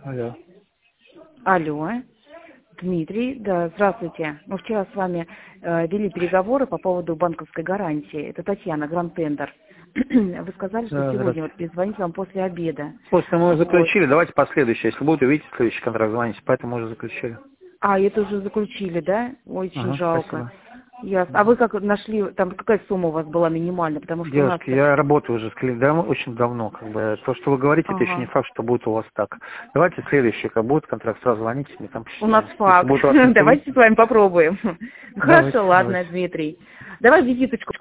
Алло. Алло, Дмитрий, да, здравствуйте. Мы вчера с вами вели переговоры по поводу банковской гарантии. Это Татьяна, Гранд Тендер. Вы сказали, что Да, сегодня вот перезвонить вам после обеда. После мы Вот. заключили, давайте последующее. Если будет, увидите следующий контракт, звоните. Поэтому мы уже заключили. А, это уже заключили, да? Очень Ага, жалко. спасибо. Ясно. А вы как нашли, там какая сумма у вас была минимальная? Потому что у нас... Девушки, я работаю уже с клиентом очень давно, как бы. То, что вы говорите, это еще не Ага. факт, что будет у вас так. Давайте следующий, как будет контракт, сразу звоните мне, там У нас посчитаем. Если факт. будет у вас не Давайте с вами попробуем. давайте, Хорошо, ладно, давайте. Дмитрий. Давай визиточку.